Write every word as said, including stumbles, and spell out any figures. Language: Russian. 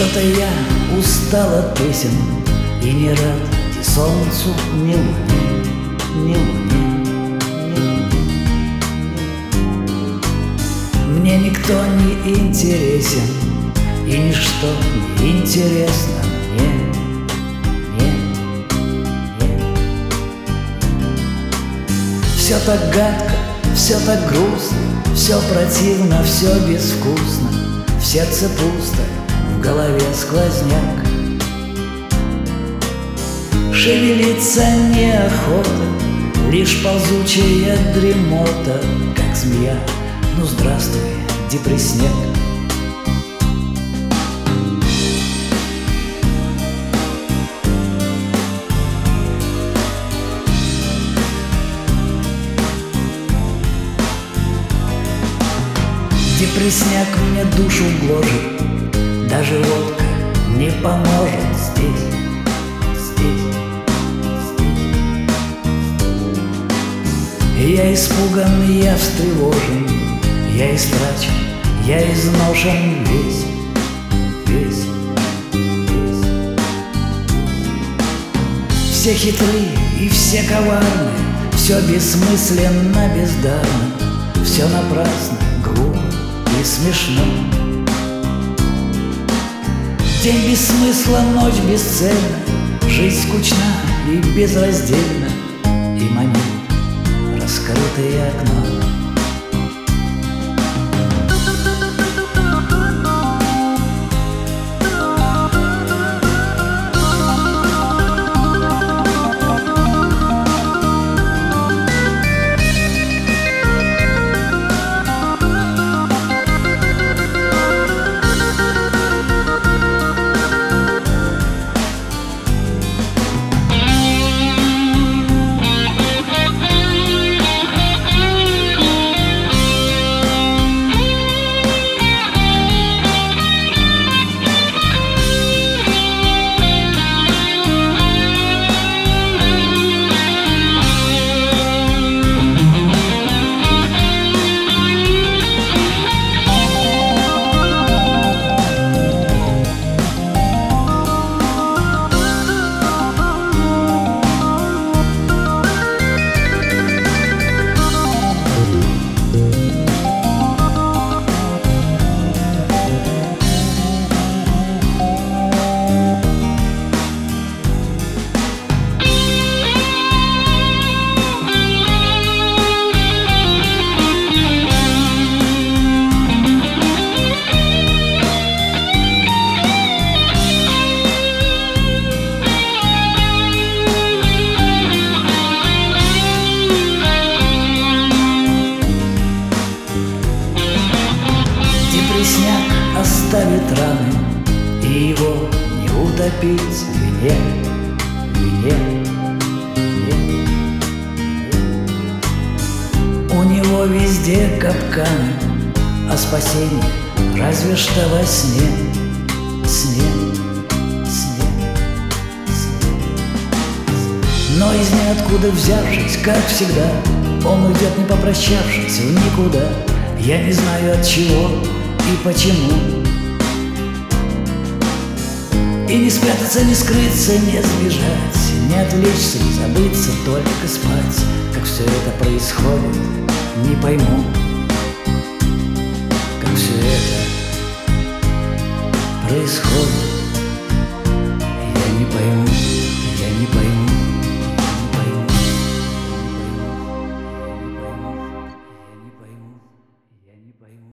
Что-то я устал от песен и не рад ни солнцу, ни луне, ни луне, ни луне. Мне никто не интересен, и ничто не интересно мне, мне, мне. Все так гадко, все так грустно, все противно, все безвкусно, в сердце пусто, в голове сквозняк. Шевелиться неохота, лишь ползучая дремота, как змея. Ну здравствуй, депрессняк. Депрессняк мне душу гложет, даже водка не поможет здесь, здесь, здесь. Я испуган, я встревожен, я истрачен, я изношен весь, весь, весь. Все хитры и все коварны, все бессмысленно, бездарно, все напрасно, глупо и смешно. День без смысла, ночь бесцельна, жизнь скучна и безраздельна, и манит раскрытое окно. Депрессняк оставит раны, и его не утопить в вине, в вине, в вине. У него везде капканы, а спасение разве что во сне, сне, сне, сне. Но из ниоткуда взявшись, как всегда, он уйдет, не попрощавшись, в никуда. Я не знаю от чего и почему. И не спрятаться, не скрыться, не сбежать, не отвлечься, не забыться, только спать. Как все это происходит, не пойму. Как все это происходит, я не пойму, я не пойму.